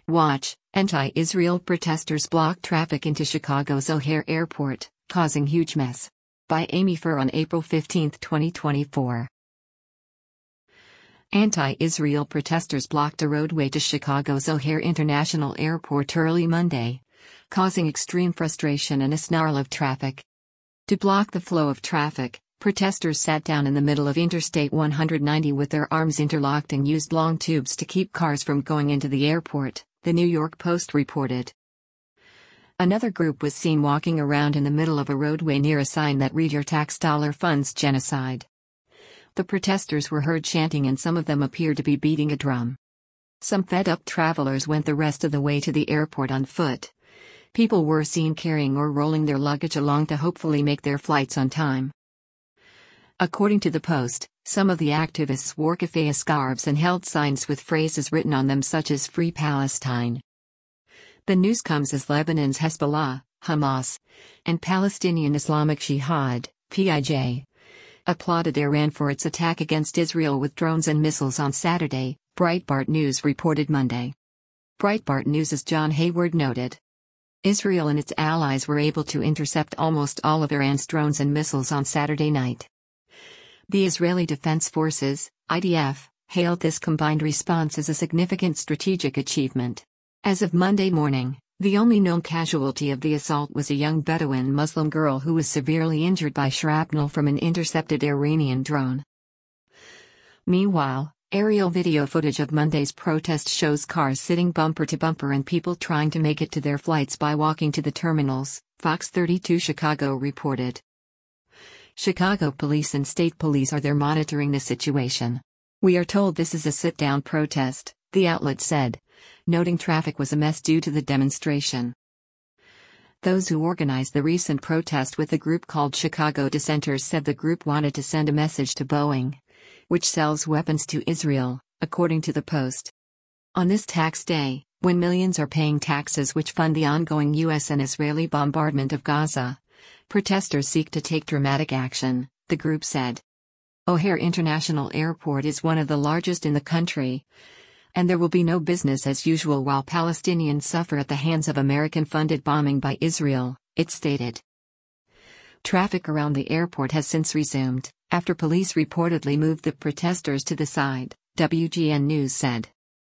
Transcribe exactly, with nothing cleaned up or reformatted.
Watch, anti-Israel protesters block traffic into Chicago's O'Hare Airport, causing huge mess. By Amy Furr on April fifteenth, twenty twenty-four. Anti-Israel protesters blocked a roadway to Chicago's O'Hare International Airport early Monday, causing extreme frustration and a snarl of traffic. To block the flow of traffic, protesters sat down in the middle of Interstate one ninety with their arms interlocked and used long tubes to keep cars from going into the airport, the New York Post reported. Another group was seen walking around in the middle of a roadway near a sign that read "Your tax dollar funds genocide." The protesters were heard chanting and some of them appeared to be beating a drum. Some fed-up travelers went the rest of the way to the airport on foot. People were seen carrying or rolling their luggage along to hopefully make their flights on time. According to the Post, some of the activists wore keffiyeh scarves and held signs with phrases written on them such as "Free Palestine." The news comes as Lebanon's Hezbollah, Hamas, and Palestinian Islamic Jihad, P I J, applauded Iran for its attack against Israel with drones and missiles on Saturday, Breitbart News reported Monday. Breitbart News' John Hayward noted. Israel and its allies were able to intercept almost all of Iran's drones and missiles on Saturday night. The Israeli Defense Forces, I D F, hailed this combined response as a significant strategic achievement. As of Monday morning, the only known casualty of the assault was a young Bedouin Muslim girl who was severely injured by shrapnel from an intercepted Iranian drone. Meanwhile, aerial video footage of Monday's protest shows cars sitting bumper to bumper and people trying to make it to their flights by walking to the terminals, Fox thirty-two Chicago reported. Chicago police and state police are there monitoring the situation. "We are told this is a sit-down protest," the outlet said, noting traffic was a mess due to the demonstration. Those who organized the recent protest with a group called Chicago Dissenters said the group wanted to send a message to Boeing, which sells weapons to Israel, according to the Post. On this tax day, when millions are paying taxes which fund the ongoing U S and Israeli bombardment of Gaza, protesters seek to take dramatic action, the group said. O'Hare International Airport is one of the largest in the country, and there will be no business as usual while Palestinians suffer at the hands of American-funded bombing by Israel, it stated. Traffic around the airport has since resumed, after police reportedly moved the protesters to the side, W G N News said.